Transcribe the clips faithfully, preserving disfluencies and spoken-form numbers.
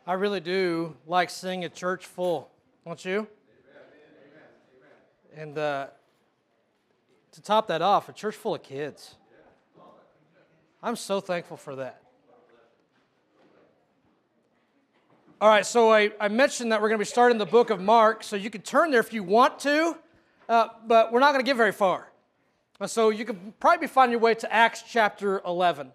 I really do like seeing a church full, don't you? And uh, to top that off, a church full of kids. I'm so thankful for that. All right, so I, I mentioned that we're going to be starting the book of Mark, so you can turn there if you want to, uh, but we're not going to get very far. Uh, so you could probably find your way to Acts chapter eleven.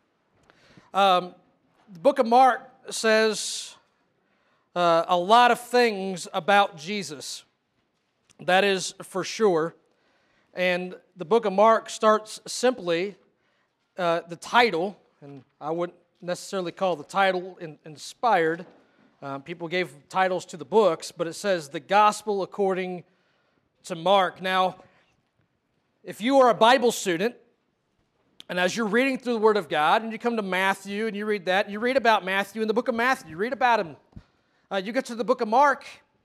Um, the book of Mark says uh, a lot of things about Jesus. That is for sure. And the book of Mark starts simply, uh, the title, and I wouldn't necessarily call the title in, inspired. Um, people gave titles to the books, but it says the gospel according to Mark. Now, if you are a Bible student, and as you're reading through the Word of God, and you come to Matthew, and you read that, and you read about Matthew in the book of Matthew, you read about him. Uh, you get to the book of Mark,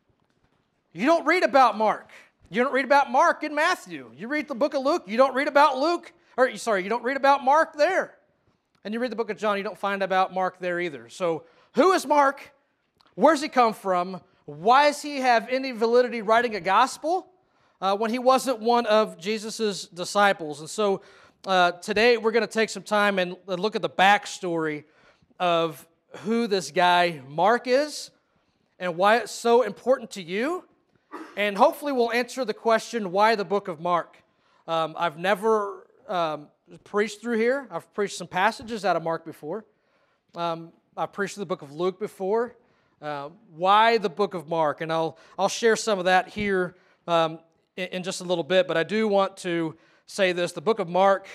you don't read about Mark. You don't read about Mark in Matthew. You read the book of Luke, you don't read about Luke, or sorry, you don't read about Mark there. And you read the book of John, you don't find about Mark there either. So, who is Mark? Where's he come from? Why does he have any validity writing a gospel uh, when he wasn't one of Jesus' disciples? And so, uh, today we're going to take some time and look at the backstory of who this guy Mark is and why it's so important to you. And hopefully we'll answer the question, why the book of Mark? Um, I've never um, preached through here. I've preached some passages out of Mark before. Um, I've preached the book of Luke before. Uh, why the book of Mark? And I'll I'll share some of that here um, in, in just a little bit. But I do want to say this. The book of Mark,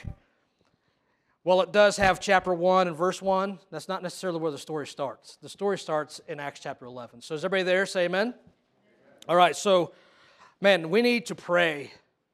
well, it does have chapter one and verse one. That's not necessarily where the story starts. The story starts in Acts chapter eleven. So is everybody there? Say amen. All right, so, man, we need to pray.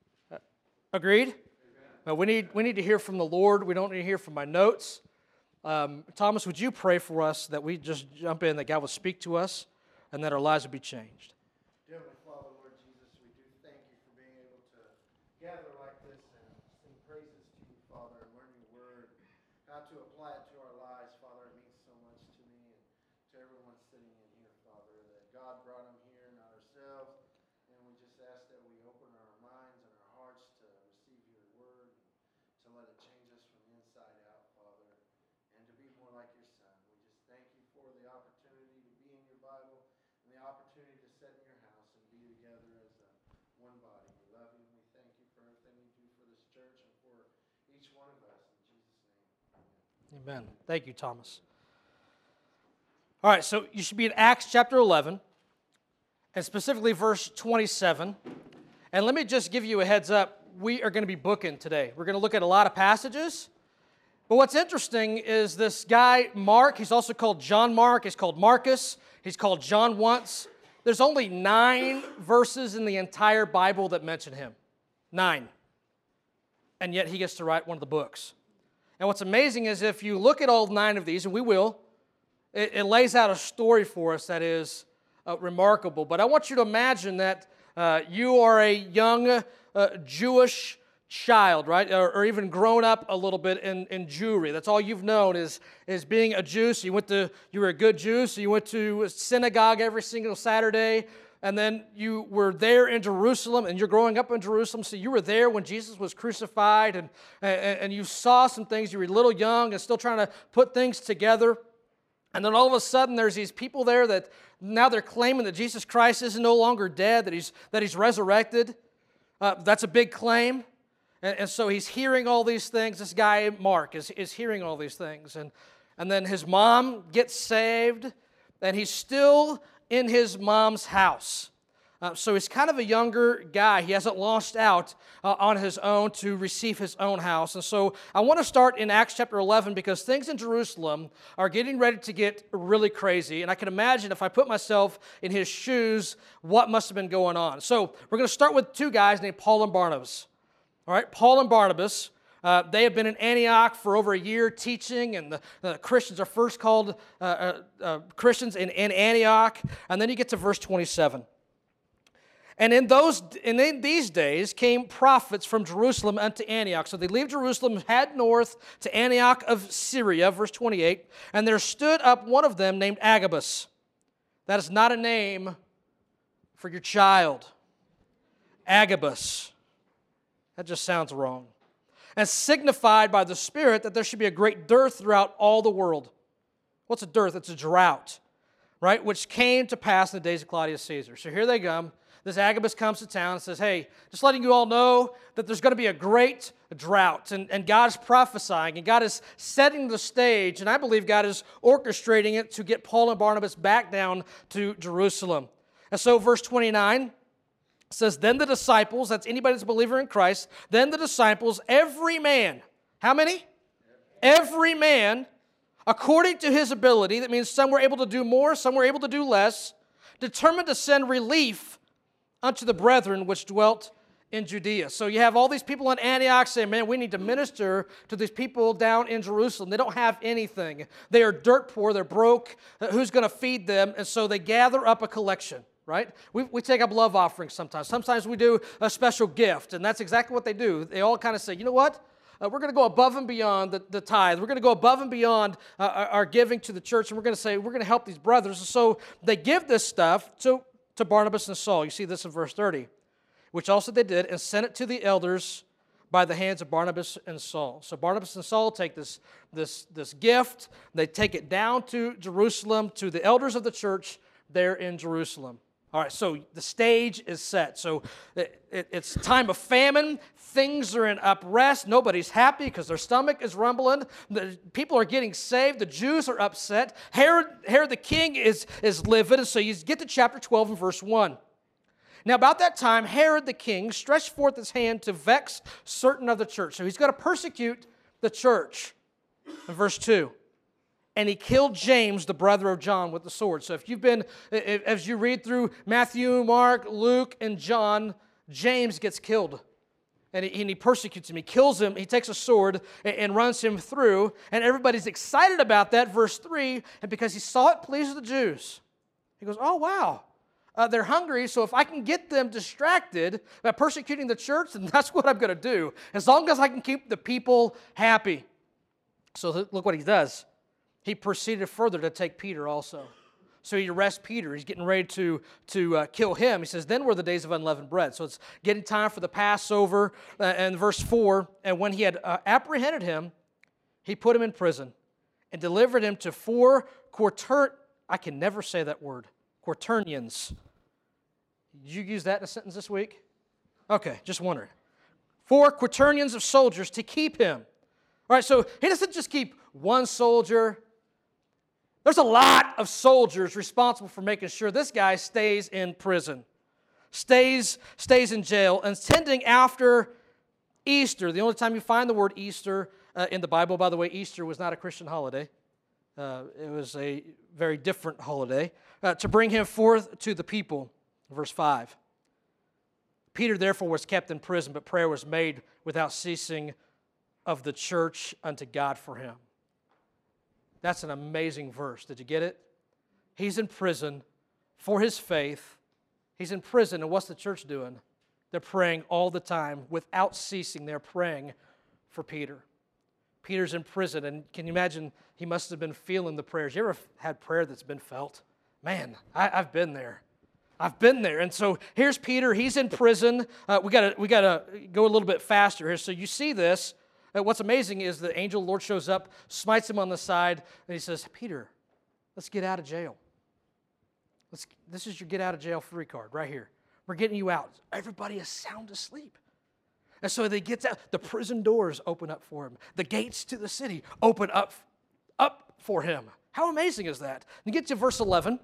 Agreed? Uh, we need we need to hear from the Lord. We don't need to hear from my notes. Um, Thomas, would you pray for us that we just jump in, that God will speak to us, and that our lives will be changed? Dear Father, Lord Jesus, we do thank you for being able to gather like this and sing praises to you, Father, and learn your word, how to apply it to our lives, Father. It means so much to me and to everyone sitting in here, Father, that God brought them here, not ourselves, and we just ask that we open our minds and our hearts to receive your word, to let it change us from the inside out, Father, and to be more like your Son. We just thank you for the opportunity to be in your Bible and the opportunity to sit in your house and be together as a one body. We love you and we thank you for everything you do for this church and for each one of us. In Jesus' name, amen. Amen. Thank you, Thomas. All right, so you should be in Acts chapter eleven, and specifically verse twenty-seven. And let me just give you a heads up. We are going to be booking today. We're going to look at a lot of passages. But what's interesting is this guy, Mark, he's also called John Mark. He's called Marcus. He's called John once. There's only nine verses in the entire Bible that mention him. Nine. And yet he gets to write one of the books. And what's amazing is if you look at all nine of these, and we will, it, it lays out a story for us that is uh, remarkable. But I want you to imagine that uh, you are a young uh, Jewish child, right? Or, or even grown up a little bit in, in Jewry. That's all you've known is, is being a Jew. So you went to, you were a good Jew, so you went to a synagogue every single Saturday, and then you were there in Jerusalem, and you're growing up in Jerusalem, so you were there when Jesus was crucified, and, and, and you saw some things. You were a little young and still trying to put things together. And then all of a sudden, there's these people there that now they're claiming that Jesus Christ is no longer dead, that he's, that he's resurrected. Uh, that's a big claim. And, and so he's hearing all these things. This guy, Mark, is, is hearing all these things. And, and then his mom gets saved, and he's still in his mom's house. Uh, so he's kind of a younger guy. He hasn't launched out uh, on his own to receive his own house. And so I want to start in Acts chapter eleven because things in Jerusalem are getting ready to get really crazy. And I can imagine if I put myself in his shoes, what must have been going on. So we're going to start with two guys named Paul and Barnabas. All right, Paul and Barnabas, uh, they have been in Antioch for over a year teaching, and the, the Christians are first called uh, uh, uh, Christians in, in Antioch. And then you get to verse twenty-seven. And in those, and in these days came prophets from Jerusalem unto Antioch. So they leave Jerusalem, head north to Antioch of Syria, verse twenty-eight. And there stood up one of them named Agabus. That is not a name for your child. Agabus. That just sounds wrong. And signified by the Spirit that there should be a great dearth throughout all the world. What's a dearth? It's a drought, right? Which came to pass in the days of Claudius Caesar. So here they come. This Agabus comes to town and says, hey, just letting you all know that there's going to be a great drought. And, and God is prophesying, and God is setting the stage, and I believe God is orchestrating it to get Paul and Barnabas back down to Jerusalem. And so verse twenty-nine says, then the disciples, that's anybody that's a believer in Christ, then the disciples, every man, how many? Every man, according to his ability, that means some were able to do more, some were able to do less, determined to send relief unto the brethren which dwelt in Judea. So you have all these people in Antioch saying, man, we need to minister to these people down in Jerusalem. They don't have anything. They are dirt poor. They're broke. Who's going to feed them? And so they gather up a collection, right? We, we take up love offerings sometimes. Sometimes we do a special gift, and that's exactly what they do. They all kind of say, you know what? Uh, we're going to go above and beyond the, the tithe. We're going to go above and beyond uh, our, our giving to the church, and we're going to say, we're going to help these brothers. And so they give this stuff to to Barnabas and Saul. You see this in verse thirty, which also they did, and sent it to the elders by the hands of Barnabas and Saul. So Barnabas and Saul take this, this, this gift, they take it down to Jerusalem, to the elders of the church there in Jerusalem. All right, so the stage is set. So it, it, it's time of famine. Things are in uprest. Nobody's happy because their stomach is rumbling. The people are getting saved. The Jews are upset. Herod, Herod the king is, is livid. And so you get to chapter twelve and verse one. Now, about that time, Herod the king stretched forth his hand to vex certain of the church. So he's going to persecute the church. In verse two. And he killed James, the brother of John, with the sword. So if you've been, if, as you read through Matthew, Mark, Luke, and John, James gets killed. And he, and he persecutes him. He kills him. He takes a sword and, and runs him through. And everybody's excited about that, verse three. And because he saw it please the Jews, he goes, oh, wow. Uh, they're hungry, so if I can get them distracted by persecuting the church, then that's what I'm going to do. As long as I can keep the people happy. So look what he does. He proceeded further to take Peter also. So he arrests Peter. He's getting ready to, to uh, kill him. He says, then were the days of unleavened bread. So it's getting time for the Passover. Uh, and verse four, and when he had uh, apprehended him, he put him in prison and delivered him to four quatern... I can never say that word. Quaternions. Did you use that in a sentence this week? Okay, just wondering. Four quaternions of soldiers to keep him. All right, so he doesn't just keep one soldier. There's a lot of soldiers responsible for making sure this guy stays in prison, stays, stays in jail, and tending after Easter. The only time you find the word Easter uh, in the Bible, by the way, Easter was not a Christian holiday. Uh, it was a very different holiday. Uh, to bring him forth to the people. Verse five. Peter therefore was kept in prison, but prayer was made without ceasing of the church unto God for him. That's an amazing verse. Did you get it? He's in prison for his faith. He's in prison, and what's the church doing? They're praying all the time without ceasing. They're praying for Peter. Peter's in prison, and can you imagine he must have been feeling the prayers. You ever had prayer that's been felt? Man, I, I've been there. I've been there. And so here's Peter. He's in prison. Uh, we got we got to go a little bit faster here. So you see this. Uh, what's amazing is the angel of the Lord shows up, smites him on the side, and he says, Peter, let's get out of jail. Let's, this is your get out of jail free card right here. We're getting you out. Everybody is sound asleep. And so they get out. The prison doors open up for him. The gates to the city open up, up for him. How amazing is that? You get to verse eleven.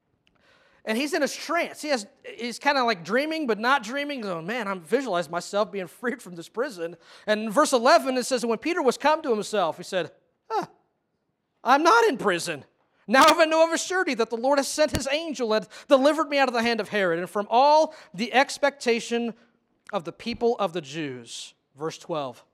And he's in a trance. He has, he's kind of like dreaming, but not dreaming. He's going, man, I'm visualizing myself being freed from this prison. And in verse eleven, it says, when Peter was come to himself, he said, huh, I'm not in prison. Now have I know of a surety that the Lord has sent his angel and delivered me out of the hand of Herod and from all the expectation of the people of the Jews. Verse twelve.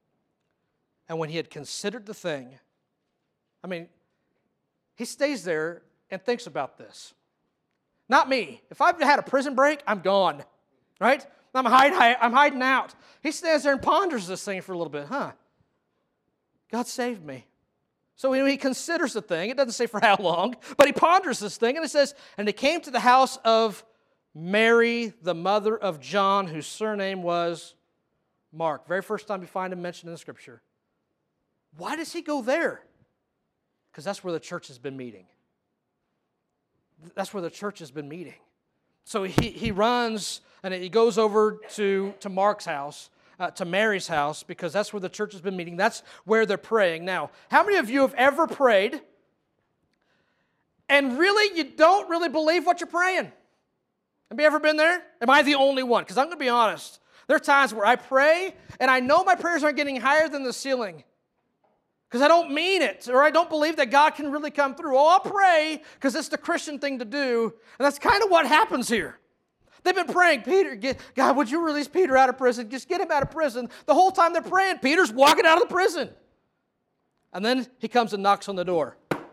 And when he had considered the thing, I mean, he stays there and thinks about this. Not me. If I've had a prison break, I'm gone, right? I'm hiding, I'm hiding out. He stands there and ponders this thing for a little bit. Huh, God saved me. So when he considers the thing, it doesn't say for how long, but he ponders this thing, and it says, and he came to the house of Mary, the mother of John, whose surname was Mark. Very first time you find him mentioned in the Scripture. Why does he go there? Because that's where the church has been meeting. That's where the church has been meeting. So he, he runs and he goes over to, to Mark's house, uh, to Mary's house, because that's where the church has been meeting. That's where they're praying. Now, how many of you have ever prayed and really you don't really believe what you're praying? Have you ever been there? Am I the only one? Because I'm going to be honest. There are times where I pray and I know my prayers aren't getting higher than the ceiling because I don't mean it, or I don't believe that God can really come through. Oh, I'll pray because it's the Christian thing to do, and that's kind of what happens here. They've been praying, Peter, get, God, would you release Peter out of prison? Just get him out of prison. The whole time they're praying, Peter's walking out of the prison. And then he comes and knocks on the door.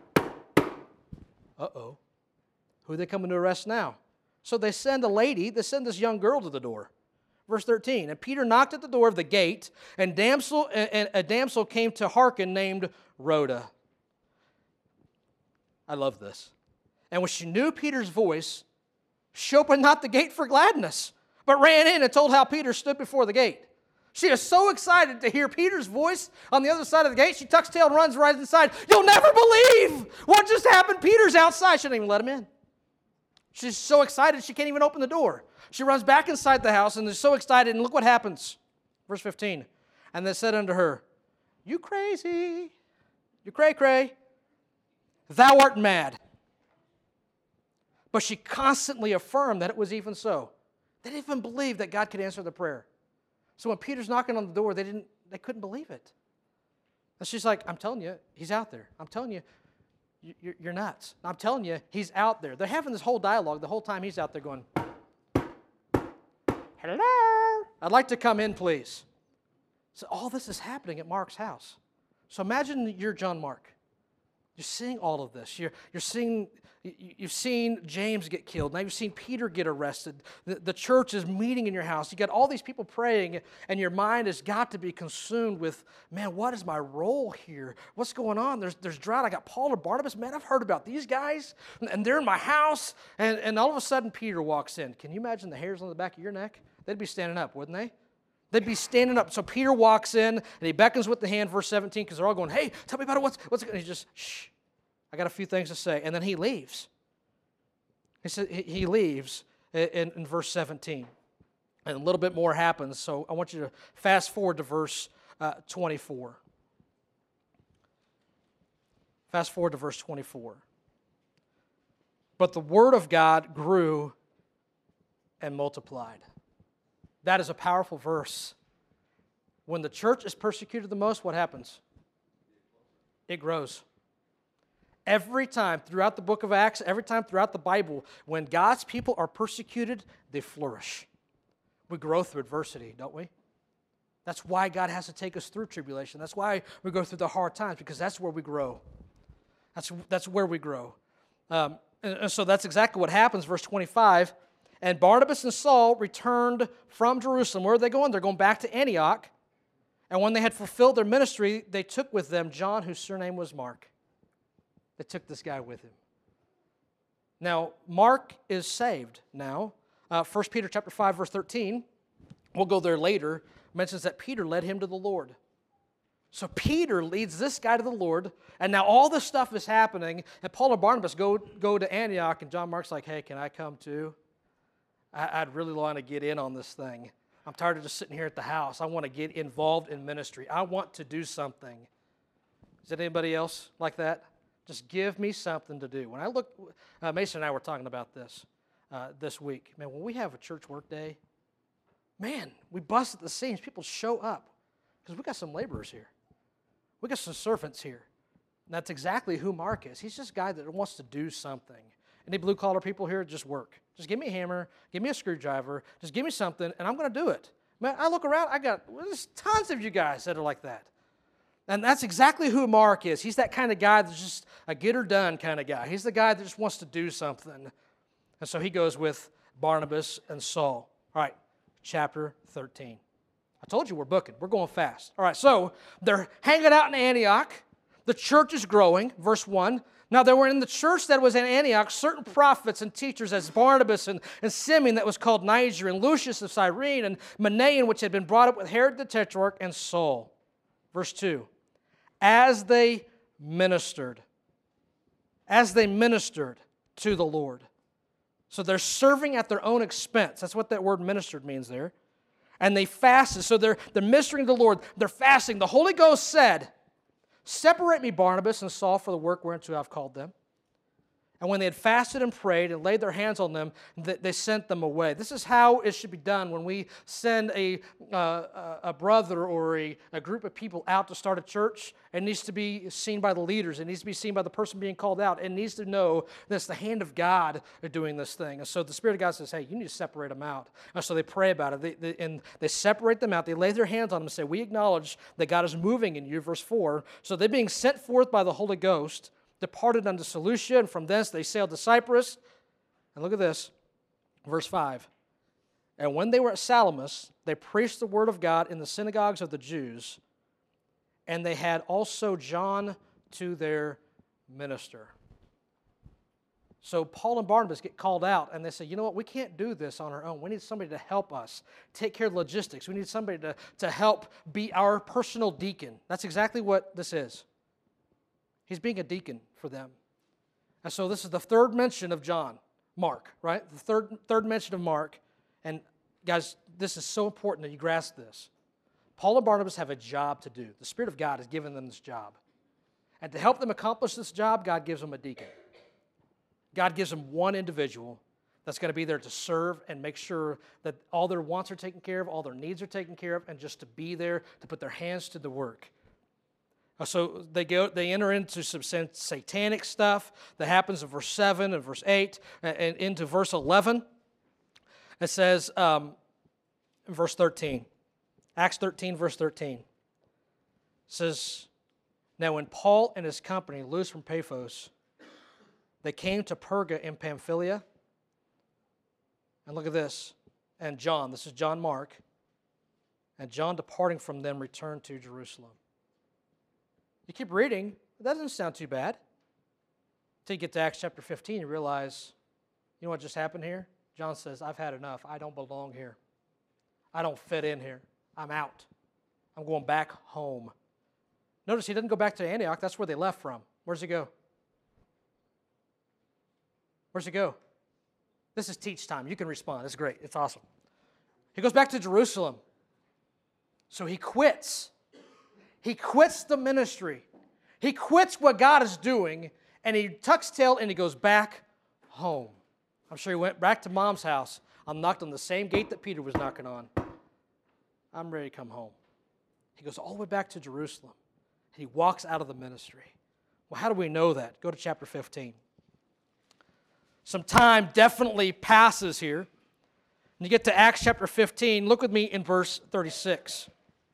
Uh-oh. Who are they coming to arrest now? So they send a lady, they send this young girl to the door. Verse thirteen, and Peter knocked at the door of the gate, and damsel, and a damsel came to hearken named Rhoda. I love this. And when she knew Peter's voice, she opened not the gate for gladness, but ran in and told how Peter stood before the gate. She is so excited to hear Peter's voice on the other side of the gate, she tucks tail and runs right inside. You'll never believe what just happened. Peter's outside. She didn't even let him in. She's so excited she can't even open the door. She runs back inside the house and is so excited, and look what happens. Verse fifteen. And they said unto her, you crazy, you cray-cray, thou art mad. But she constantly affirmed that it was even so. They didn't even believe that God could answer the prayer. So when Peter's knocking on the door, they didn't, they couldn't believe it. And she's like, I'm telling you, he's out there. I'm telling you, you're nuts. I'm telling you, he's out there. They're having this whole dialogue the whole time he's out there going, hello, I'd like to come in, please. So all this is happening at Mark's house. So imagine you're John Mark. You're seeing all of this. You're, you're seeing, you've seen James get killed. Now you've seen Peter get arrested. The, the church is meeting in your house. You got all these people praying, and your mind has got to be consumed with, man, what is my role here? What's going on? There's, there's drought. I got Paul and Barnabas. Man, I've heard about these guys, and they're in my house. And, and all of a sudden, Peter walks in. Can you imagine the hairs on the back of your neck? They'd be standing up, wouldn't they? They'd be standing up. So Peter walks in, and he beckons with the hand, verse seventeen, because they're all going, hey, tell me about it. What's, what's it? And he just, shh, I got a few things to say. And then he leaves. He said he leaves in, in verse seventeen. And a little bit more happens, so I want you to fast forward to verse uh, twenty-four. Fast forward to verse twenty-four. But the word of God grew and multiplied. That is a powerful verse. When the church is persecuted the most, what happens? It grows. Every time throughout the book of Acts, every time throughout the Bible, when God's people are persecuted, they flourish. We grow through adversity, don't we? That's why God has to take us through tribulation. That's why we go through the hard times, because that's where we grow. That's, that's where we grow. Um, and, and so that's exactly what happens, verse twenty-five. And Barnabas and Saul returned from Jerusalem. Where are they going? They're going back to Antioch. And when they had fulfilled their ministry, they took with them John, whose surname was Mark. They took this guy with him. Now, Mark is saved now. Uh, First Peter chapter five, verse thirteen, we'll go there later, mentions that Peter led him to the Lord. So Peter leads this guy to the Lord, and now all this stuff is happening, and Paul and Barnabas go, go to Antioch, and John Mark's like, hey, can I come too? I, I'd really want to get in on this thing. I'm tired of just sitting here at the house. I want to get involved in ministry. I want to do something. Is there anybody else like that? Just give me something to do. When I look, uh, Mason and I were talking about this uh, this week. Man, when we have a church work day, man, we bust at the seams. People show up because we got some laborers here. We got some servants here. And that's exactly who Mark is. He's just a guy that wants to do something. Any blue-collar people here, just work. Just give me a hammer, give me a screwdriver, just give me something, and I'm going to do it. Man, I look around, I got, well, there's tons of you guys that are like that. And that's exactly who Mark is. He's that kind of guy that's just a get-her-done kind of guy. He's the guy that just wants to do something. And so he goes with Barnabas and Saul. All right, chapter thirteen. I told you we're booking. We're going fast. All right, so they're hanging out in Antioch. The church is growing, verse one. Now there were in the church that was in Antioch certain prophets and teachers as Barnabas and, and Simeon that was called Niger, and Lucius of Cyrene, and Manaen, which had been brought up with Herod the Tetrarch, and Saul. Verse two. As they ministered. As they ministered to the Lord. So they're serving at their own expense. That's what that word ministered means there. And they fasted. So they're, they're ministering to the Lord. They're fasting. The Holy Ghost said, separate me, Barnabas and Saul, for the work whereunto I've called them. And when they had fasted and prayed and laid their hands on them, they sent them away. This is how it should be done when we send a, uh, a brother or a, a group of people out to start a church. It needs to be seen by the leaders. It needs to be seen by the person being called out. It needs to know that it's the hand of God doing this thing. And so the Spirit of God says, hey, you need to separate them out. And so they pray about it. They, they, and they separate them out. They lay their hands on them and say, we acknowledge that God is moving in you, verse four. So they're being sent forth by the Holy Ghost, departed unto Seleucia, and from thence they sailed to Cyprus. And look at this, verse five. And when they were at Salamis, they preached the word of God in the synagogues of the Jews, and they had also John to their minister. So Paul and Barnabas get called out, and they say, you know what, we can't do this on our own. We need somebody to help us take care of logistics. We need somebody to, to help be our personal deacon. That's exactly what this is. He's being a deacon for them. And so this is the third mention of John, Mark, right? The third, third mention of Mark. And guys, this is so important that you grasp this. Paul and Barnabas have a job to do. The Spirit of God has given them this job. And to help them accomplish this job, God gives them a deacon. God gives them one individual that's going to be there to serve and make sure that all their wants are taken care of, all their needs are taken care of, and just to be there to put their hands to the work. So they go, they enter into some satanic stuff that happens in verse seven and verse eight and into verse eleven. It says um, in verse thirteen, Acts thirteen, verse thirteen, says, now when Paul and his company loosed from Paphos, they came to Perga in Pamphylia. And look at this. And John, this is John Mark, and John departing from them returned to Jerusalem. You keep reading, that doesn't sound too bad. Until you get to Acts chapter fifteen, you realize, you know what just happened here? John says, I've had enough. I don't belong here. I don't fit in here. I'm out. I'm going back home. Notice he doesn't go back to Antioch. That's where they left from. Where's he go? Where's he go? This is teach time. You can respond. It's great. It's awesome. He goes back to Jerusalem. So he quits. He quits the ministry. He quits what God is doing, and he tucks tail and he goes back home. I'm sure he went back to mom's house. I knocked on the same gate that Peter was knocking on. I'm ready to come home. He goes all the way back to Jerusalem. He walks out of the ministry. Well, how do we know that? Go to chapter fifteen. Some time definitely passes here. And you get to Acts chapter fifteen. Look with me in verse thirty-six.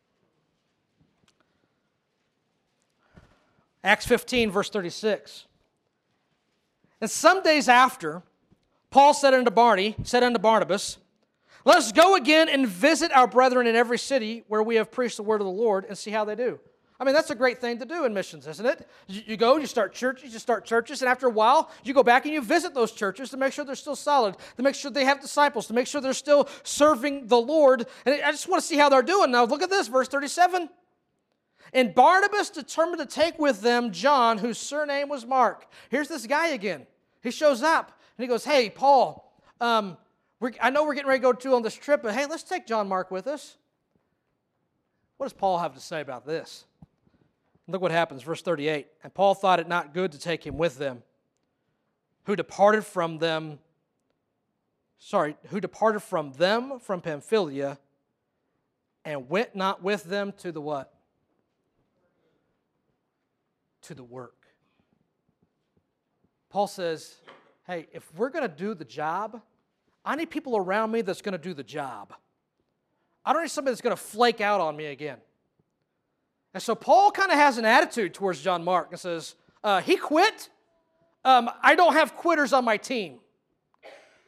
Acts fifteen, verse thirty-six. And some days after, Paul said unto Barney, said unto Barnabas, let us go again and visit our brethren in every city where we have preached the word of the Lord and see how they do. I mean, that's a great thing to do in missions, isn't it? You, you go, you start churches, you start churches, and after a while, you go back and you visit those churches to make sure they're still solid, to make sure they have disciples, to make sure they're still serving the Lord. And I just want to see how they're doing. Now, look at this, verse thirty-seven. And Barnabas determined to take with them John, whose surname was Mark. Here's this guy again. He shows up, and he goes, hey, Paul, um, we're, I know we're getting ready to go to on this trip, but hey, let's take John Mark with us. What does Paul have to say about this? Look what happens, verse thirty-eight. And Paul thought it not good to take him with them, who departed from them, sorry, who departed from them from Pamphylia, and went not with them to the what? To the work. Paul says, hey, if we're going to do the job, I need people around me that's going to do the job. I don't need somebody that's going to flake out on me again. And so Paul kind of has an attitude towards John Mark and says, uh, he quit. Um, I don't have quitters on my team.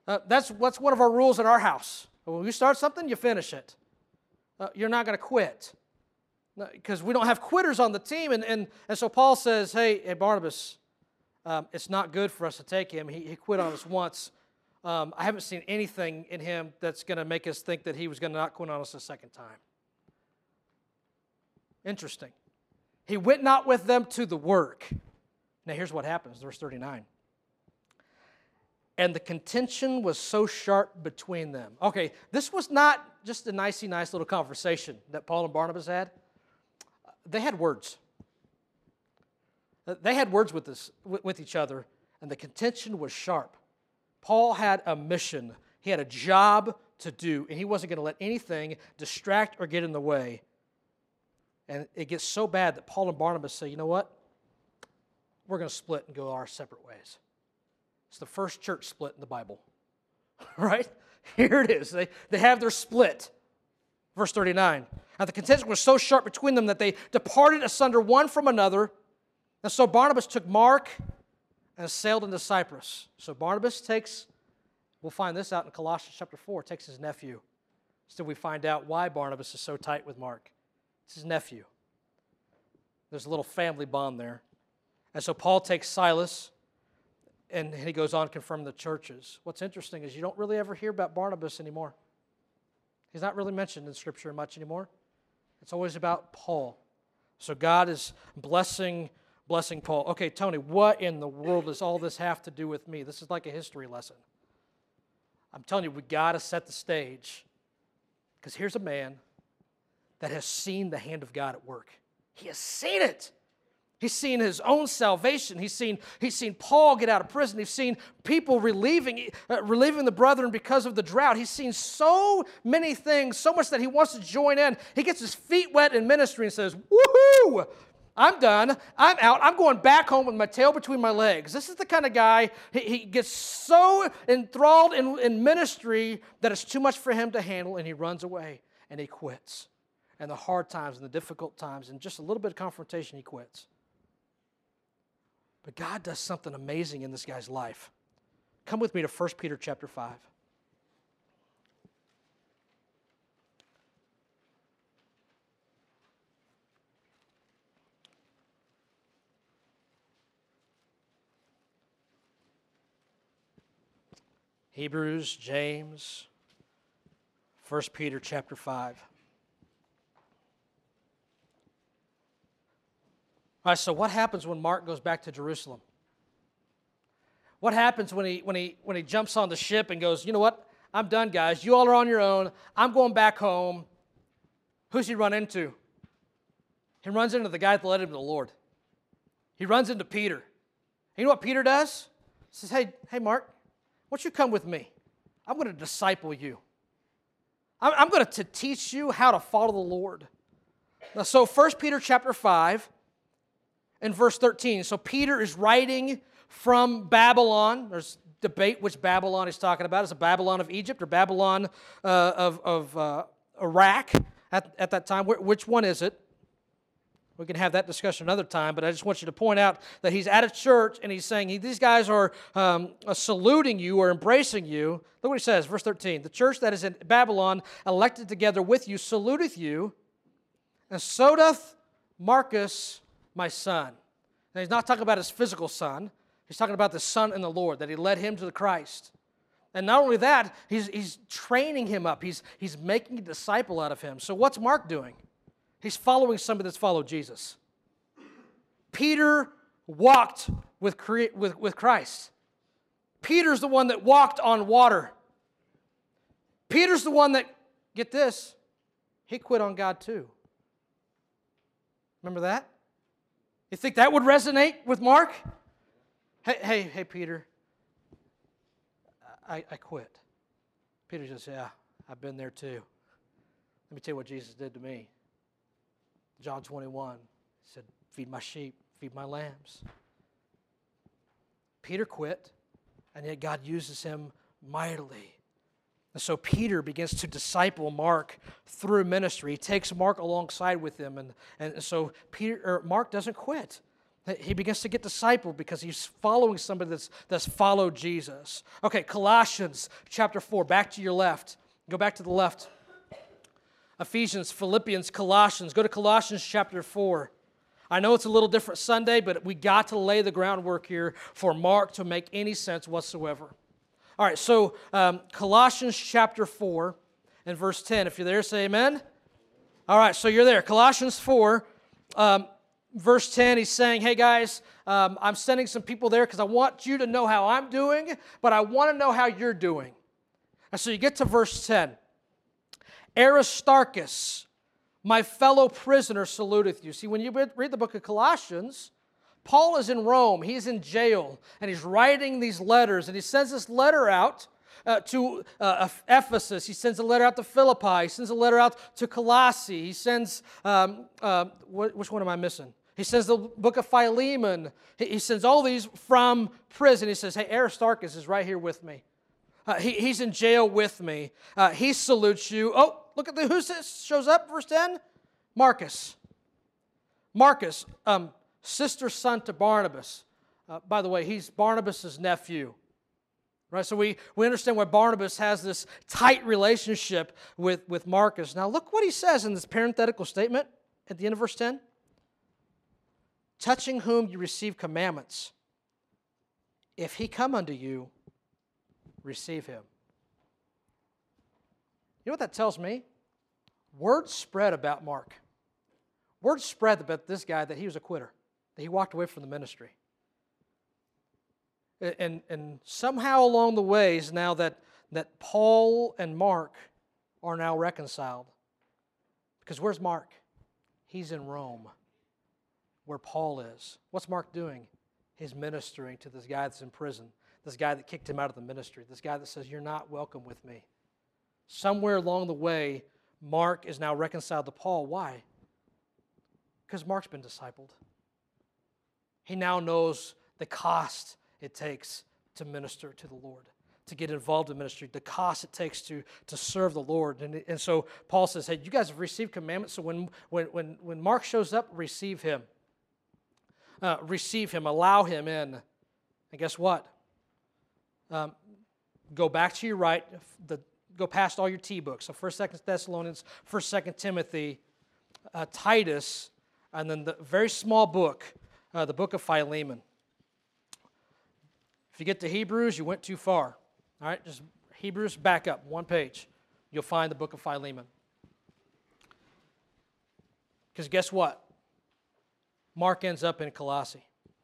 Uh, that's what's one of our rules in our house. When you start something, you finish it. Uh, you're not going to quit. Because we don't have quitters on the team. And, and, and so Paul says, hey, hey Barnabas, um, it's not good for us to take him. He, he quit on us once. Um, I haven't seen anything in him that's going to make us think that he was going to not quit on us a second time. Interesting. He went not with them to the work. Now here's what happens, verse thirty-nine. And the contention was so sharp between them. Okay, this was not just a nicey nice little conversation that Paul and Barnabas had. They had words. They had words with, this, with each other, and the contention was sharp. Paul had a mission. He had a job to do, and he wasn't going to let anything distract or get in the way. And it gets so bad that Paul and Barnabas say, you know what? We're going to split and go our separate ways. It's the first church split in the Bible. Right? Here it is. They, they have their split. Verse thirty-nine. And the contention was so sharp between them that they departed asunder one from another. And so Barnabas took Mark and sailed into Cyprus. So Barnabas takes, we'll find this out in Colossians chapter four, takes his nephew. So we find out why Barnabas is so tight with Mark. It's his nephew. There's a little family bond there. And so Paul takes Silas, and he goes on to confirm the churches. What's interesting is you don't really ever hear about Barnabas anymore. He's not really mentioned in Scripture much anymore. It's always about Paul. So God is blessing, blessing Paul. Okay, Tony, what in the world does all this have to do with me? This is like a history lesson. I'm telling you, we got to set the stage. Because here's a man that has seen the hand of God at work. He has seen it. He's seen his own salvation. He's seen, he's seen Paul get out of prison. He's seen people relieving, uh, relieving the brethren because of the drought. He's seen so many things, so much that he wants to join in. He gets his feet wet in ministry and says, woohoo, I'm done. I'm out. I'm going back home with my tail between my legs. This is the kind of guy, he, he gets so enthralled in, in ministry that it's too much for him to handle, and he runs away and he quits. And the hard times and the difficult times and just a little bit of confrontation, he quits. But God does something amazing in this guy's life. Come with me to First Peter chapter five. Hebrews, James, First Peter chapter five. All right, so what happens when Mark goes back to Jerusalem? What happens when he when he when he jumps on the ship and goes, you know what? I'm done, guys. You all are on your own. I'm going back home. Who's he run into? He runs into the guy that led him to the Lord. He runs into Peter. You know what Peter does? He says, hey, hey, Mark, why don't you come with me? I'm going to disciple you. I'm, I'm going to teach you how to follow the Lord. Now, so First Peter chapter five, in verse thirteen, so Peter is writing from Babylon. There's debate which Babylon he's talking about. Is it Babylon of Egypt or Babylon uh, of, of uh, Iraq at, at that time? Which one is it? We can have that discussion another time, but I just want you to point out that he's at a church and he's saying, these guys are um, saluting you or embracing you. Look what he says, verse thirteen. The church that is in Babylon, elected together with you, saluteth you, and so doth Marcus, my son. Now, he's not talking about his physical son. He's talking about the son in the Lord, that he led him to the Christ. And not only that, he's, he's training him up. He's, he's making a disciple out of him. So what's Mark doing? He's following somebody that's followed Jesus. Peter walked with, with, with Christ. Peter's the one that walked on water. Peter's the one that, get this, he quit on God too. Remember that? You think that would resonate with Mark? Hey, hey, hey, Peter, I, I quit. Peter says, yeah, I've been there too. Let me tell you what Jesus did to me. John twenty-one, he said, feed my sheep, feed my lambs. Peter quit, and yet God uses him mightily. And so Peter begins to disciple Mark through ministry. He takes Mark alongside with him, and, and so Peter or Mark doesn't quit. He begins to get discipled because he's following somebody that's, that's followed Jesus. Okay, Colossians chapter four, back to your left. Go back to the left. Ephesians, Philippians, Colossians. Go to Colossians chapter four. I know it's a little different Sunday, but we got to lay the groundwork here for Mark to make any sense whatsoever. All right, so um, Colossians chapter four and verse ten. If you're there, say amen. All right, so you're there. Colossians four, um, verse ten, he's saying, hey guys, um, I'm sending some people there because I want you to know how I'm doing, but I want to know how you're doing. And so you get to verse ten. Aristarchus, my fellow prisoner, saluteth you. See, when you read the book of Colossians, Paul is in Rome. He's in jail, and he's writing these letters, and he sends this letter out uh, to uh, Ephesus. He sends a letter out to Philippi. He sends a letter out to Colossae. He sends, um, uh, what, which one am I missing? He sends the book of Philemon. He, he sends all these from prison. He says, hey, Aristarchus is right here with me. Uh, he, he's in jail with me. Uh, he salutes you. Oh, look at the, who shows up, verse ten? Marcus. Marcus, um, sister son to Barnabas. Uh, by the way, he's Barnabas' nephew. Right, so we, we understand why Barnabas has this tight relationship with, with Marcus. Now look what he says in this parenthetical statement at the end of verse ten. Touching whom you receive commandments. If he come unto you, receive him. You know what that tells me? Word spread about Mark. Word spread about this guy that he was a quitter, that he walked away from the ministry. And, and somehow along the ways now that, that Paul and Mark are now reconciled. Because where's Mark? He's in Rome, where Paul is. What's Mark doing? He's ministering to this guy that's in prison, this guy that kicked him out of the ministry, this guy that says, you're not welcome with me. Somewhere along the way, Mark is now reconciled to Paul. Why? Because Mark's been discipled. He now knows the cost it takes to minister to the Lord, to get involved in ministry, the cost it takes to, to serve the Lord. And, and so Paul says, hey, you guys have received commandments, so when, when, when, when Mark shows up, receive him. Uh, receive him, allow him in. And guess what? Um, go back to your right, the, go past all your T books. So First, Second Thessalonians, First, Second Timothy, uh, Titus, and then the very small book, uh, the book of Philemon. If you get to Hebrews, you went too far. All right, just Hebrews, back up one page. You'll find the book of Philemon. Because guess what? Mark ends up in Colossae.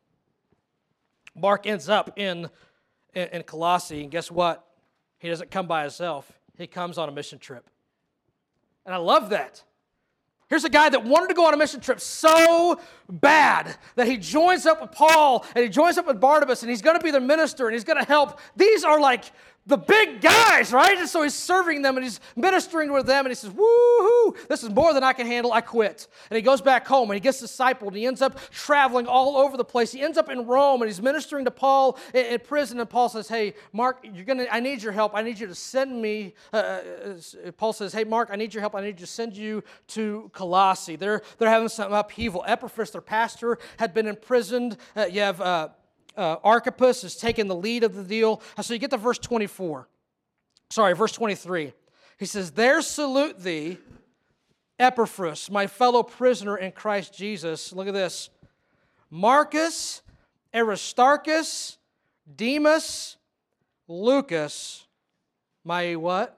Mark ends up in, in, in Colossae, and guess what? He doesn't come by himself. He comes on a mission trip. And I love that. Here's a guy that wanted to go on a mission trip so bad that he joins up with Paul and he joins up with Barnabas and he's going to be their minister and he's going to help. These are like the big guys, right? And so he's serving them and he's ministering with them and he says, woo-hoo, this is more than I can handle, I quit. And he goes back home and he gets discipled and he ends up traveling all over the place. He ends up in Rome and he's ministering to Paul in, in prison, and Paul says, hey, Mark, you're gonna, I need your help. I need you to send me, uh, uh, Paul says, hey, Mark, I need your help. I need you to send you to Colossae. They're, they're having some upheaval. Epaphras, their pastor, had been imprisoned. Uh, you have... Uh, Uh, Archippus has taken the lead of the deal. So you get to verse twenty-four. Sorry, verse twenty-three. He says, there salute thee, Epaphras, my fellow prisoner in Christ Jesus. Look at this. Marcus, Aristarchus, Demas, Lucas, my what?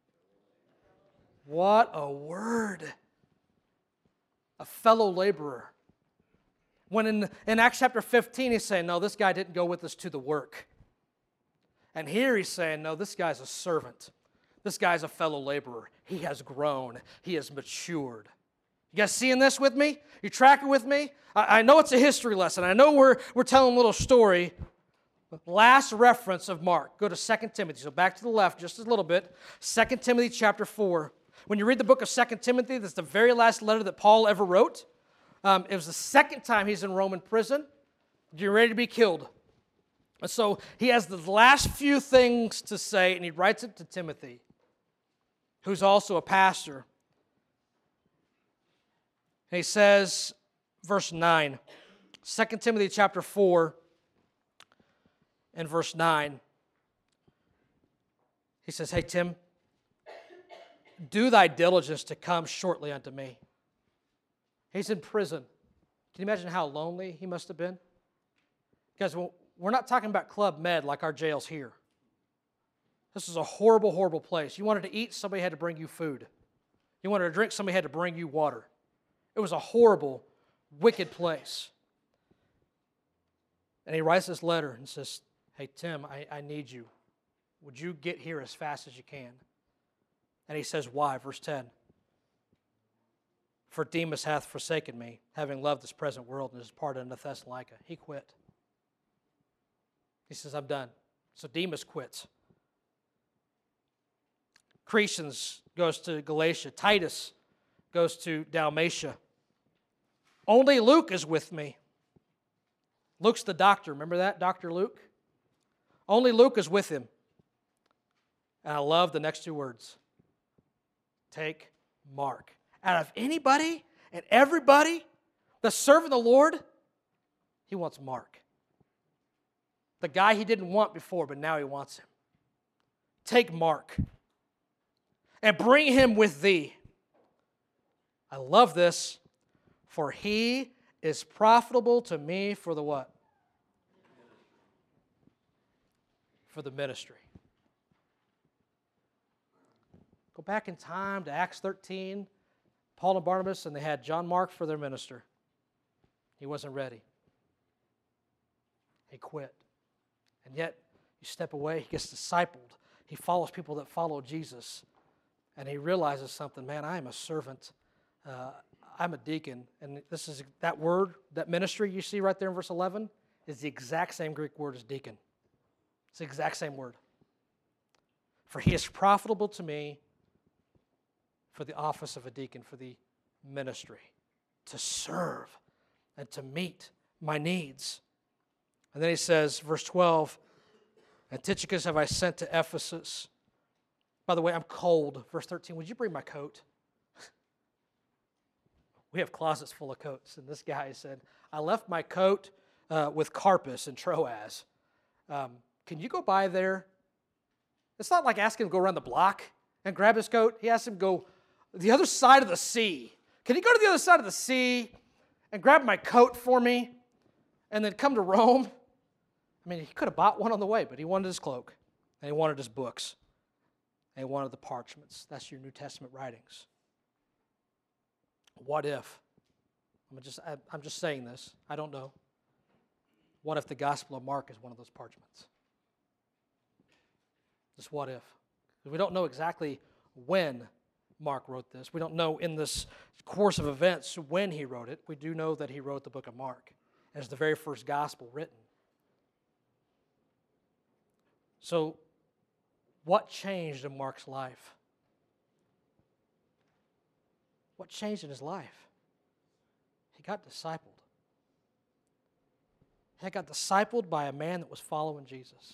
What a word. A fellow laborer. When in, in Acts chapter fifteen, he's saying, no, this guy didn't go with us to the work. And here he's saying, no, this guy's a servant. This guy's a fellow laborer. He has grown. He has matured. You guys seeing this with me? You tracking with me? I, I know it's a history lesson. I know we're, we're telling a little story. Last reference of Mark. Go to Second Timothy. So back to the left just a little bit. Second Timothy chapter four. When you read the book of Second Timothy, that's the very last letter that Paul ever wrote. Um, it was the second time he's in Roman prison, getting ready to be killed. And so he has the last few things to say, and he writes it to Timothy, who's also a pastor. And he says, verse nine, Second Timothy chapter four and verse nine. He says, hey, Tim, do thy diligence to come shortly unto me. He's in prison. Can you imagine how lonely he must have been? Because we're not talking about Club Med like our jails here. This is a horrible, horrible place. You wanted to eat, somebody had to bring you food. You wanted to drink, somebody had to bring you water. It was a horrible, wicked place. And he writes this letter and says, hey, Tim, I, I need you. Would you get here as fast as you can? And he says, why? Verse ten. For Demas hath forsaken me, having loved this present world, and is departed unto Thessalonica. He quit. He says, I'm done. So Demas quits. Crescens goes to Galatia. Titus goes to Dalmatia. Only Luke is with me. Luke's the doctor. Remember that, Doctor Luke? Only Luke is with him. And I love the next two words. Take Mark. Out of anybody and everybody that's serving the Lord, he wants Mark. The guy he didn't want before, but now he wants him. Take Mark and bring him with thee. I love this. For he is profitable to me for the what? For the ministry. Go back in time to Acts thirteen. Paul and Barnabas, and they had John Mark for their minister. He wasn't ready. He quit. And yet, you step away, he gets discipled. He follows people that follow Jesus. And he realizes something, man, I am a servant. Uh, I'm a deacon. And this is that word, that ministry you see right there in verse eleven, is the exact same Greek word as deacon. It's the exact same word. For he is profitable to me for the office of a deacon, for the ministry, to serve and to meet my needs. And then he says, verse twelve, and Tychicus have I sent to Ephesus. By the way, I'm cold. Verse thirteen, would you bring my coat? We have closets full of coats. And this guy said, I left my coat uh, with Carpus in Troas. Um, can you go by there? It's not like asking him to go around the block and grab his coat. He asked him to go the other side of the sea. Can you go to the other side of the sea and grab my coat for me and then come to Rome? I mean, he could have bought one on the way, but he wanted his cloak, and he wanted his books, and he wanted the parchments. That's your New Testament writings. What if? I'm just, I'm just saying this. I don't know. What if the Gospel of Mark is one of those parchments? Just what if? We don't know exactly when Mark wrote this. We don't know in this course of events when he wrote it. We do know that he wrote the book of Mark as the very first gospel written. So, what changed in Mark's life? What changed in his life? He got discipled. He got discipled by a man that was following Jesus.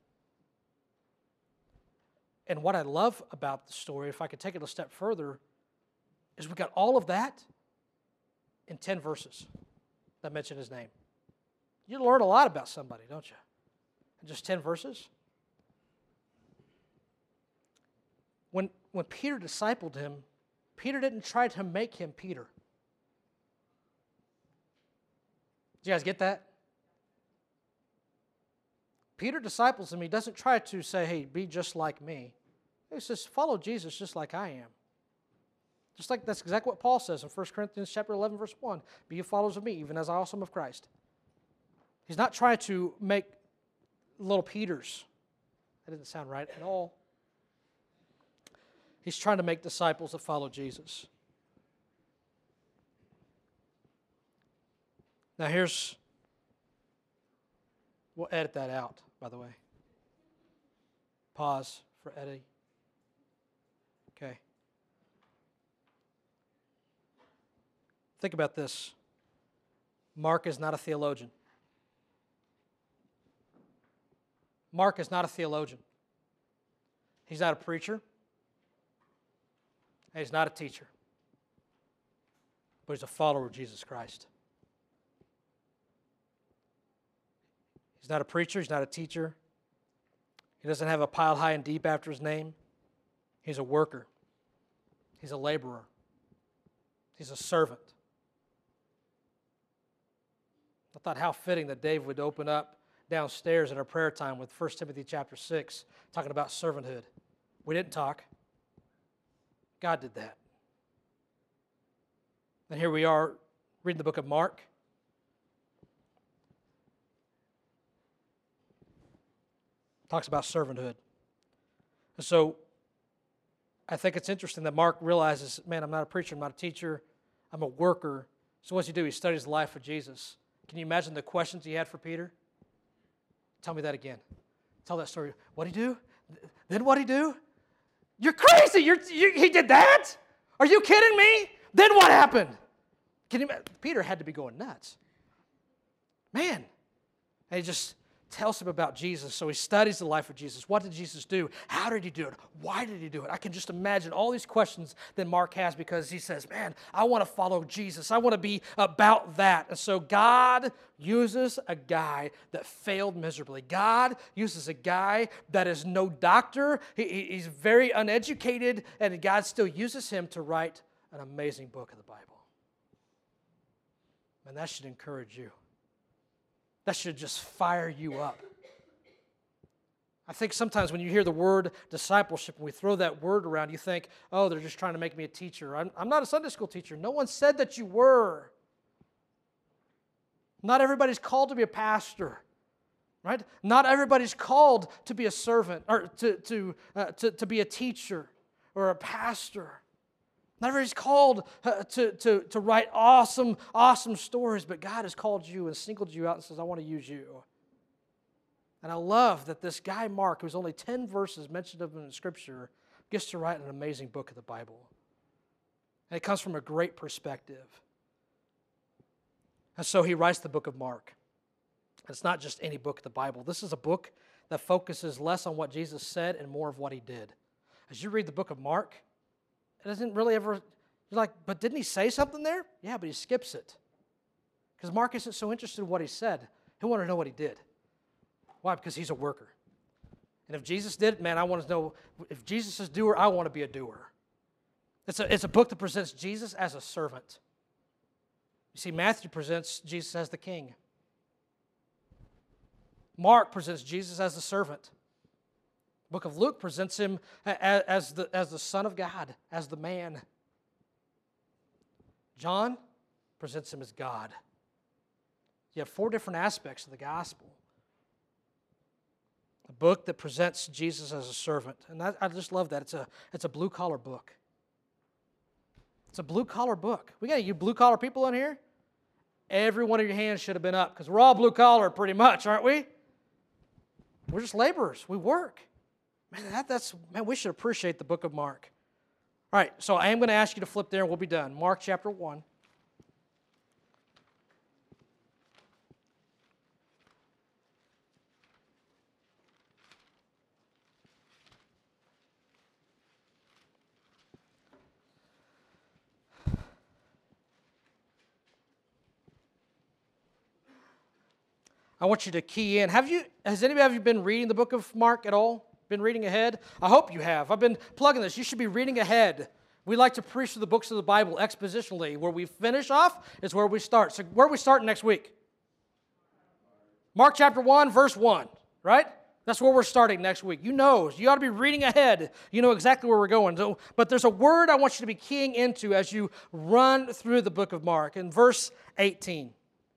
And what I love about the story, if I could take it a step further, is we got all of that in ten verses that mention his name. You learn a lot about somebody, don't you? In just ten verses. When, when Peter discipled him, Peter didn't try to make him Peter. Did you guys get that? Peter disciples him. He doesn't try to say, hey, be just like me. He says, follow Jesus just like I am. Just like that's exactly what Paul says in First Corinthians chapter eleven, verse one. Be you followers of me, even as I also am of Christ. He's not trying to make little Peters. That didn't sound right at all. He's trying to make disciples that follow Jesus. Now here's, we'll edit that out, by the way. Pause for Eddie. Okay. Think about this. Mark is not a theologian. Mark is not a theologian. He's not a preacher. And he's not a teacher. But he's a follower of Jesus Christ. He's not a preacher. He's not a teacher. He doesn't have a pile high and deep after his name. He's a worker. He's a laborer. He's a servant. I thought how fitting that Dave would open up downstairs in our prayer time with First Timothy chapter six, talking about servanthood. We didn't talk. God did that. And here we are reading the book of Mark. Talks about servanthood. And so I think it's interesting that Mark realizes, man, I'm not a preacher, I'm not a teacher, I'm a worker. So what's he do? He studies the life of Jesus. Can you imagine the questions he had for Peter? Tell me that again. Tell that story. What'd he do? Then what'd he do? You're crazy. You're, you, he did that? Are you kidding me? Then what happened? Can you, Peter had to be going nuts. Man. And he just tells him about Jesus. So he studies the life of Jesus. What did Jesus do? How did he do it? Why did he do it? I can just imagine all these questions that Mark has because he says, man, I want to follow Jesus. I want to be about that. And so God uses a guy that failed miserably. God uses a guy that is no doctor. He, he's very uneducated, and God still uses him to write an amazing book of the Bible. And that should encourage you. That should just fire you up. I think sometimes when you hear the word discipleship and we throw that word around, you think, oh, they're just trying to make me a teacher. I'm, I'm not a Sunday school teacher. No one said that you were. Not everybody's called to be a pastor, right? Not everybody's called to be a servant or to, to, uh, to, to be a teacher or a pastor. Not everybody's called uh, to, to, to write awesome, awesome stories, but God has called you and singled you out and says, I want to use you. And I love that this guy, Mark, who's only ten verses mentioned of him in Scripture, gets to write an amazing book of the Bible. And it comes from a great perspective. And so he writes the book of Mark. It's not just any book of the Bible. This is a book that focuses less on what Jesus said and more of what he did. As you read the book of Mark, it doesn't really ever, you're like, but didn't he say something there? Yeah, but he skips it. Because Mark isn't so interested in what he said. He wanted to know what he did. Why? Because he's a worker. And if Jesus did it, man, I want to know, if Jesus is a doer, I want to be a doer. It's a, it's a book that presents Jesus as a servant. You see, Matthew presents Jesus as the king. Mark presents Jesus as the servant. The book of Luke presents him as the, as the Son of God, as the man. John presents him as God. You have four different aspects of the gospel. A book that presents Jesus as a servant. And I, I just love that. It's a, it's a blue-collar book. It's a blue-collar book. We got you blue-collar people in here? Every one of your hands should have been up because we're all blue-collar pretty much, aren't we? We're just laborers. We work. Man, that, that's, man, we should appreciate the book of Mark. All right, so I am going to ask you to flip there and we'll be done. Mark chapter one. I want you to key in. Have you, has anybody of you been reading the book of Mark at all? Been reading ahead? I hope you have. I've been plugging this. You should be reading ahead. We like to preach through the books of the Bible expositionally. Where we finish off is where we start. So where are we starting next week? Mark chapter one, verse one, right? That's where we're starting next week. You know, you ought to be reading ahead. You know exactly where we're going. So, but there's a word I want you to be keying into as you run through the book of Mark. In verse eighteen.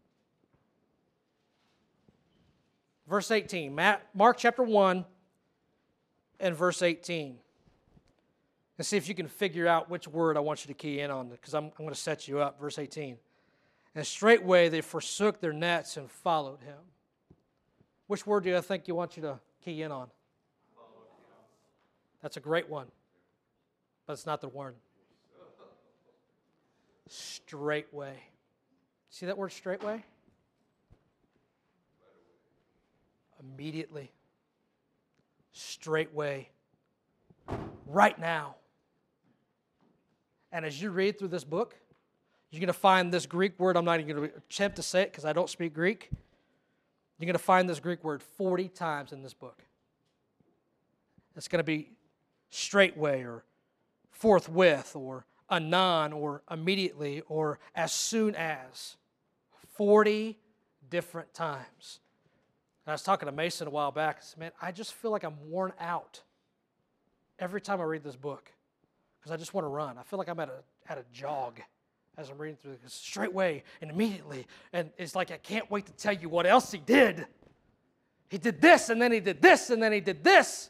Verse eighteen, Mark chapter one and verse eighteen. And see if you can figure out which word I want you to key in on, because I'm, I'm going to set you up. Verse eighteen. And straightway they forsook their nets and followed him. Which word do you think you want you to key in on? That's a great one, but it's not the word. Straightway. See that word straightway? Immediately, straightway, right now. And as you read through this book, you're going to find this Greek word. I'm not even going to attempt to say it because I don't speak Greek. You're going to find this Greek word forty times in this book. It's going to be straightway or forthwith or anon or immediately or as soon as. forty different times. And I was talking to Mason a while back. I said, man, I just feel like I'm worn out every time I read this book because I just want to run. I feel like I'm at a, at a jog as I'm reading through this straightway and immediately. And it's like I can't wait to tell you what else he did. He did this, and then he did this, and then he did this.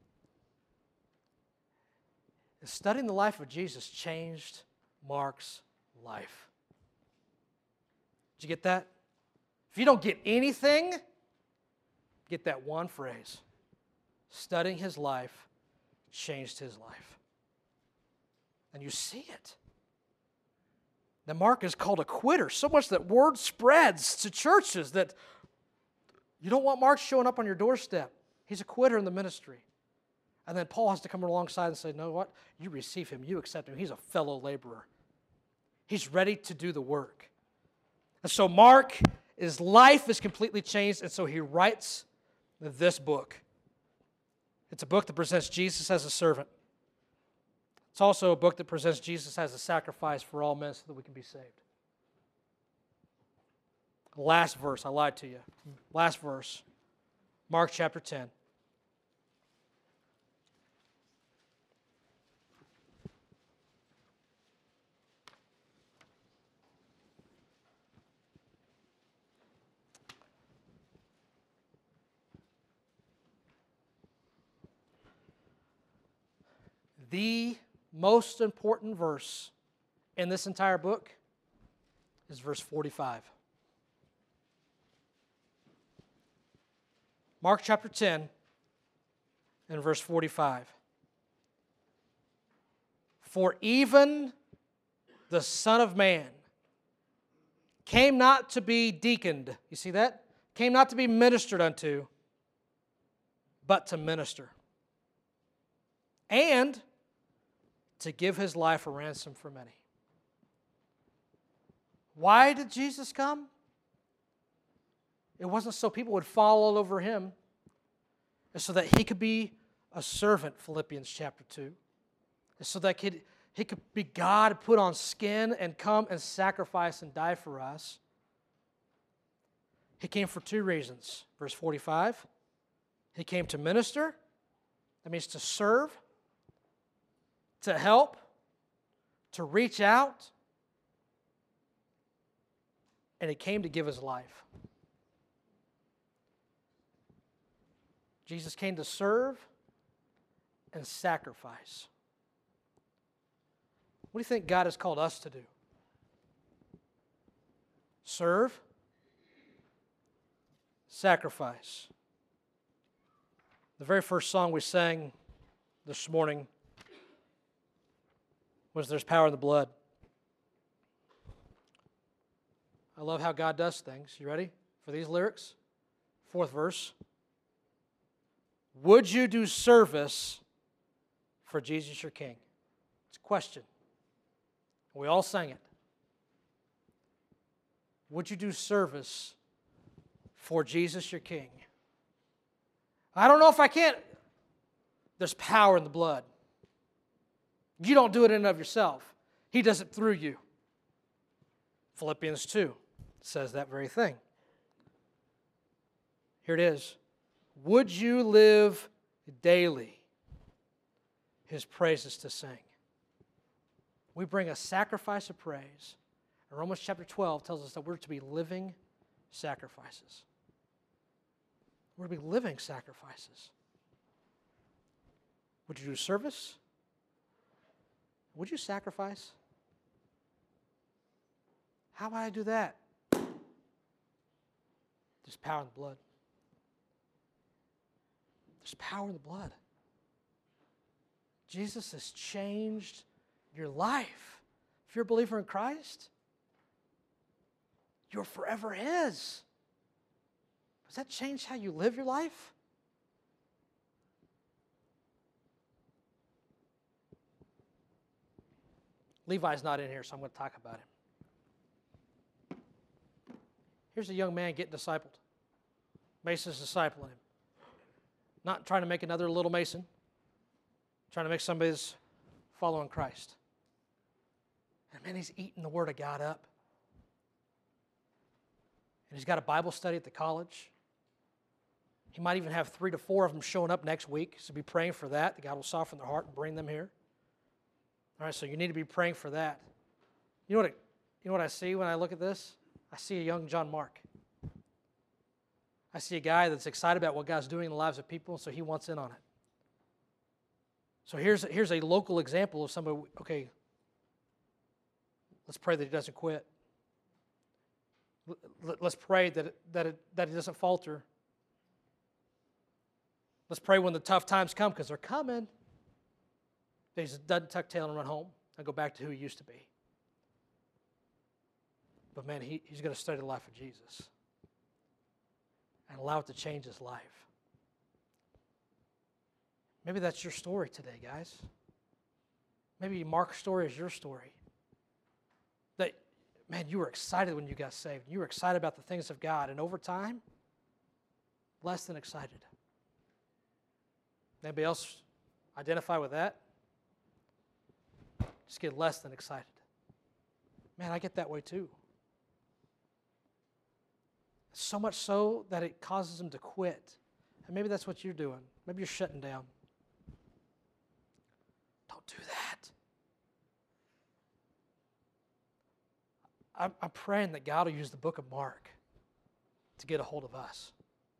And studying the life of Jesus changed Mark's life. Did you get that? If you don't get anything, get that one phrase. Studying his life changed his life. And you see it. Now, Mark is called a quitter, so much that word spreads to churches that you don't want Mark showing up on your doorstep. He's a quitter in the ministry. And then Paul has to come alongside and say, no, what? You receive him. You accept him. He's a fellow laborer. He's ready to do the work. And so Mark, his life is completely changed, and so he writes this book. It's a book that presents Jesus as a servant. It's also a book that presents Jesus as a sacrifice for all men so that we can be saved. Last verse, I lied to you. Last verse, Mark chapter ten. The most important verse in this entire book is verse forty-five. Mark chapter ten and verse forty-five. For even the Son of Man came not to be deaconed. You see that? Came not to be ministered unto, but to minister. And to give his life a ransom for many. Why did Jesus come? It wasn't so people would fall all over him. It's so that he could be a servant, Philippians chapter two. It's so that he could, he could be God, put on skin, and come and sacrifice and die for us. He came for two reasons. Verse forty-five, he came to minister. That means to serve, to help, to reach out, and he came to give his life. Jesus came to serve and sacrifice. What do you think God has called us to do? Serve, sacrifice. The very first song we sang this morning was There's Power in the Blood. I love how God does things. You ready for these lyrics? Fourth verse. Would you do service for Jesus your King? It's a question. We all sang it. Would you do service for Jesus your King? I don't know if I can. There's power in the blood. You don't do it in and of yourself. He does it through you. Philippians two says that very thing. Here it is. Would you live daily his praises to sing? We bring a sacrifice of praise. And Romans chapter twelve tells us that we're to be living sacrifices. We're to be living sacrifices. Would you do service? Would you sacrifice? How would I do that? There's power in the blood. There's power in the blood. Jesus has changed your life. If you're a believer in Christ, you're forever his. Does that change how you live your life? Levi's not in here, so I'm going to talk about him. Here's a young man getting discipled. Mason's discipling him. Not trying to make another little Mason, trying to make somebody that's following Christ. And man, he's eating the Word of God up. And he's got a Bible study at the college. He might even have three to four of them showing up next week, so be praying for that. That God will soften their heart and bring them here. All right, so you need to be praying for that. You know what? It, you know what I see when I look at this? I see a young John Mark. I see a guy that's excited about what God's doing in the lives of people, so he wants in on it. So here's here's a local example of somebody. Okay, let's pray that he doesn't quit. Let's pray that it, that it, that he doesn't falter. Let's pray when the tough times come, because they're coming. He doesn't tuck tail and run home and go back to who he used to be. But man, he, he's going to study the life of Jesus and allow it to change his life. Maybe that's your story today, guys. Maybe Mark's story is your story. That, man, you were excited when you got saved. You were excited about the things of God. And over time, less than excited. Anybody else identify with that? Just get less than excited. Man, I get that way too. So much so that it causes them to quit. And maybe that's what you're doing. Maybe you're shutting down. Don't do that. I'm, I'm praying that God will use the book of Mark to get a hold of us.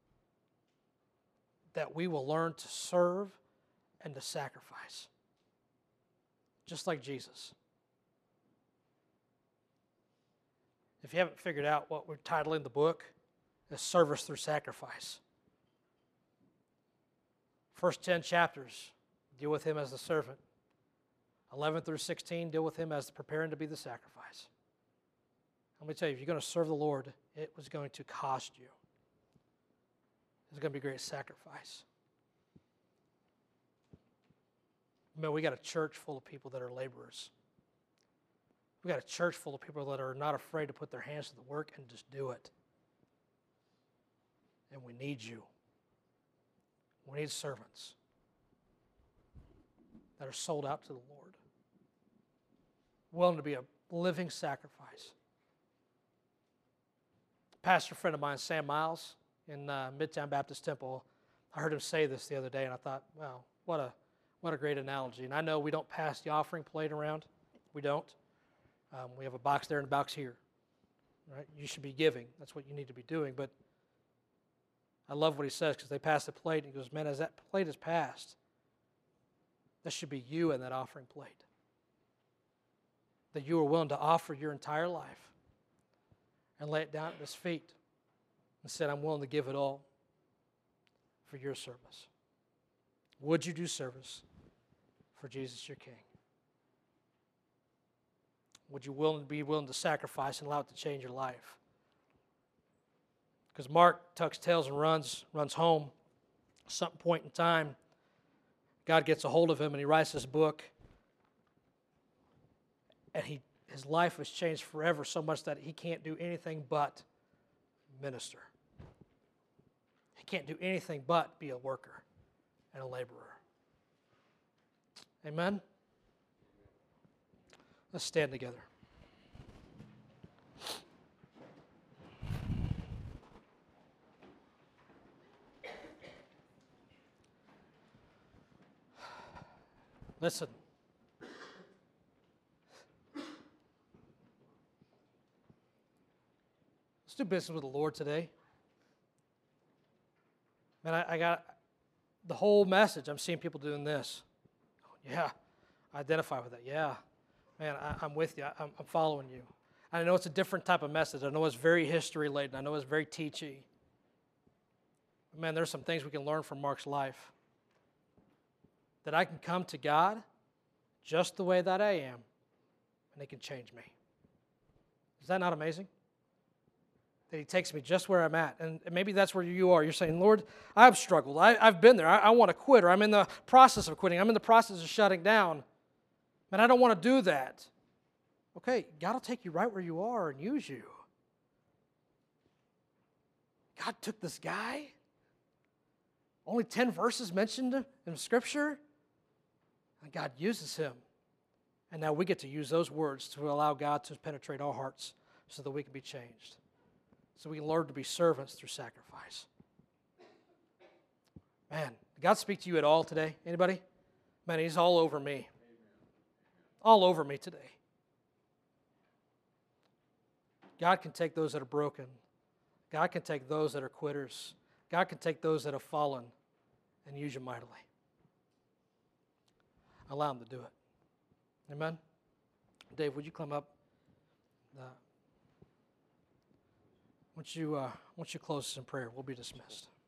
That we will learn to serve and to sacrifice. Just like Jesus. If you haven't figured out what we're titling the book, is Service Through Sacrifice. First ten chapters deal with him as the servant. eleven through sixteen deal with him as preparing to be the sacrifice. Let me tell you, if you're going to serve the Lord, it was going to cost you. It's going to be a great sacrifice. Man, we got a church full of people that are laborers. We got a church full of people that are not afraid to put their hands to the work and just do it. And we need you. We need servants that are sold out to the Lord, willing to be a living sacrifice. A pastor friend of mine, Sam Miles, in uh, Midtown Baptist Temple, I heard him say this the other day, and I thought, wow, what a what a great analogy. And I know we don't pass the offering plate around. We don't. Um, we have a box there and a box here. Right? You should be giving. That's what you need to be doing. But I love what he says, because they pass the plate, and he goes, man, as that plate is passed, that should be you in that offering plate. That you are willing to offer your entire life and lay it down at his feet and said, I'm willing to give it all for your service. Would you do service for Jesus your King? Would you willing, be willing to sacrifice and allow it to change your life? Because Mark tucks tails and runs, runs home. At some point in time, God gets a hold of him and he writes this book. And he, his life has changed forever, so much that he can't do anything but minister. He can't do anything but be a worker and a laborer. Amen? Let's stand together. Listen. Let's do business with the Lord today. Man, I, I got the whole message. I'm seeing people doing this. Yeah, I identify with that. Yeah. Man, I, I'm with you. I, I'm, I'm following you. I know it's a different type of message. I know it's very history-laden. I know it's very teachy. But man, there's some things we can learn from Mark's life. That I can come to God just the way that I am, and He can change me. Is that not amazing? That He takes me just where I'm at. And maybe that's where you are. You're saying, Lord, I've struggled. I, I've been there. I, I want to quit, or I'm in the process of quitting. I'm in the process of shutting down. Man, I don't want to do that. Okay, God will take you right where you are and use you. God took this guy, only ten verses mentioned in Scripture, and God uses him. And now we get to use those words to allow God to penetrate our hearts so that we can be changed. So we can learn to be servants through sacrifice. Man, did God speak to you at all today? Anybody? Man, he's all over me. All over me today. God can take those that are broken. God can take those that are quitters. God can take those that have fallen and use you mightily. Allow him to do it. Amen? Dave, would you come up? Uh, once you, uh, once you close this in prayer, we'll be dismissed.